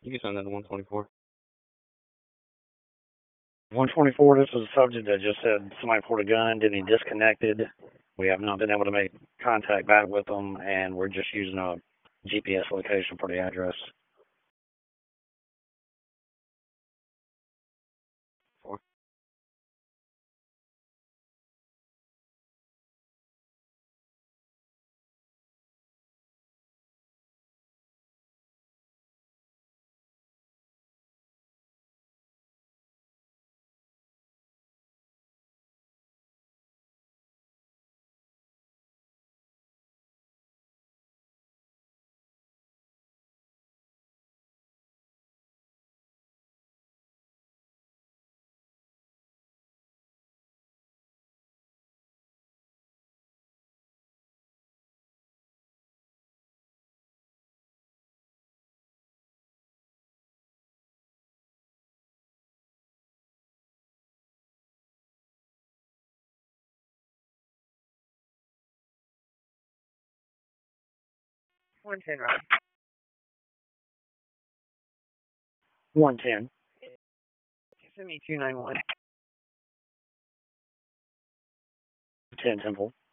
You can send that to 124. 124, this is a subject that just said somebody pulled a gun, then he disconnected. We have not been able to make contact back with them, and we're just using a GPS location for the address. 4. One ten, Rob. 110. Send me 291. 10 Temple.